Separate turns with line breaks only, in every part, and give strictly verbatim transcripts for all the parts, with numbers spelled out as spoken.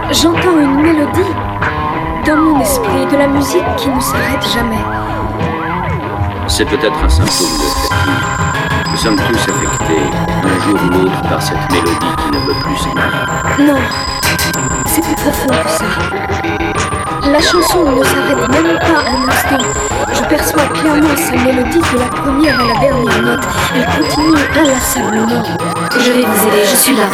J'entends une mélodie dans mon esprit, de la musique qui ne s'arrête jamais.
C'est peut-être un symptôme de fatigue. Nous sommes tous affectés, un jour ou l'autre, par cette mélodie qui ne veut plus s'en aller.
Non, c'est plus profond que ça. La chanson ne s'arrête même pas un instant. Je perçois clairement sa mélodie de la première à la dernière note. Elle continue inlassablement.
Je vais vous aider, je suis là.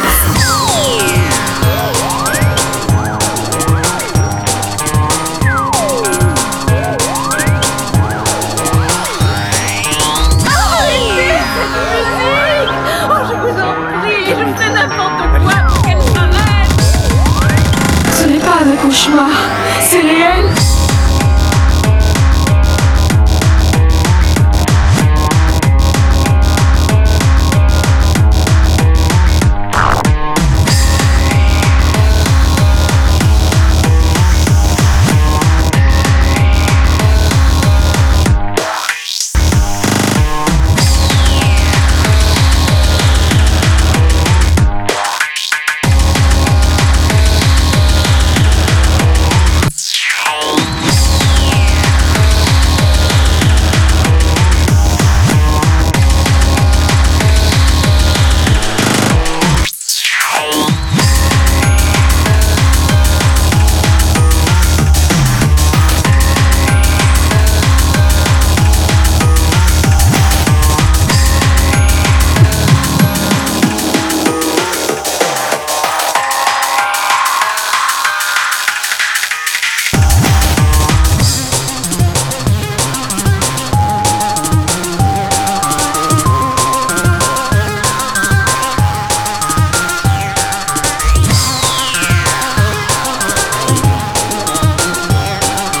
Ce n'est pas un cauchemar, c'est réel.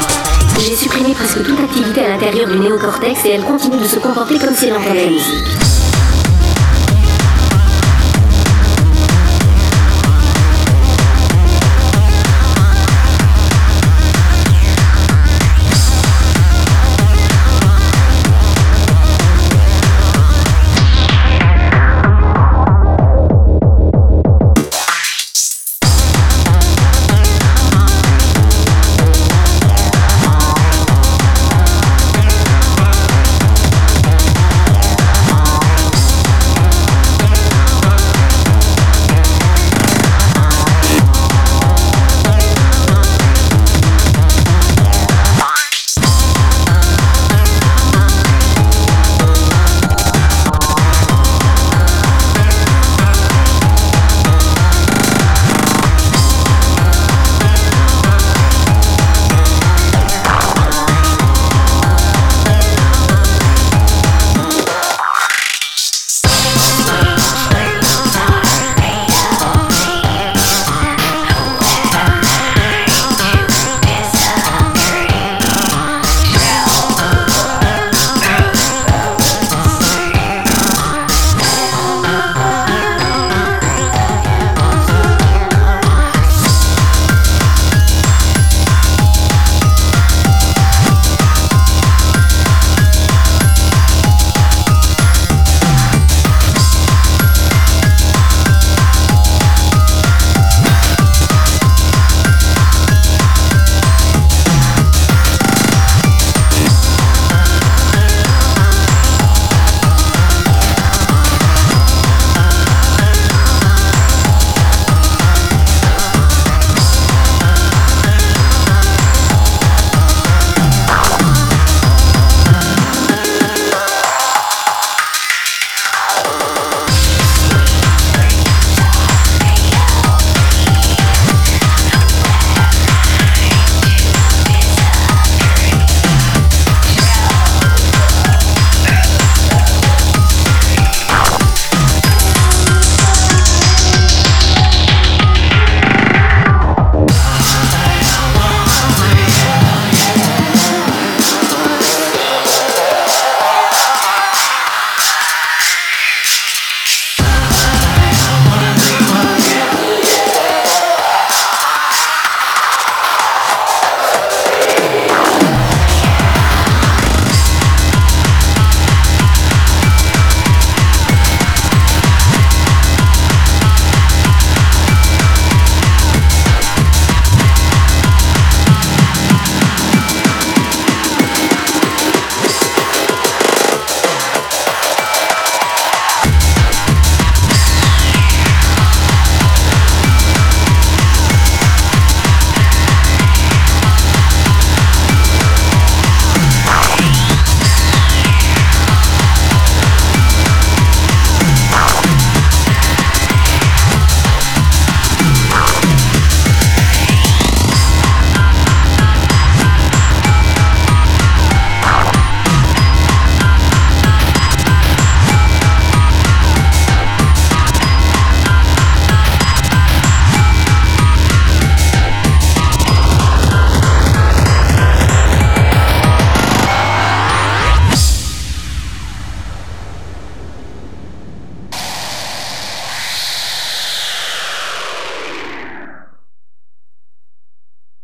J'ai supprimé presque toute activité à l'intérieur du néocortex et elle continue de se comporter comme si elle entendait la musique.